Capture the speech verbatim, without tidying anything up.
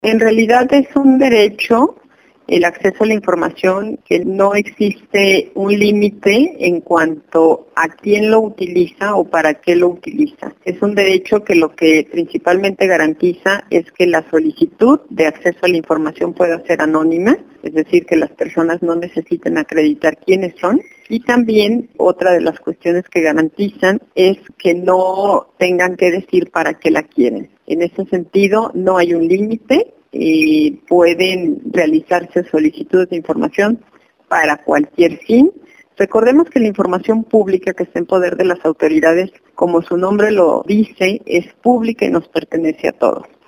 En realidad es un derecho el acceso a la información, que no existe un límite en cuanto a quién lo utiliza o para qué lo utiliza. Es un derecho que lo que principalmente garantiza es que la solicitud de acceso a la información pueda ser anónima, es decir, que las personas no necesiten acreditar quiénes son. Y también otra de las cuestiones que garantizan es que no tengan que decir para qué la quieren. En ese sentido, no hay un límite. Y pueden realizarse solicitudes de información para cualquier fin. Recordemos que la información pública que está en poder de las autoridades, como su nombre lo dice, es pública y nos pertenece a todos.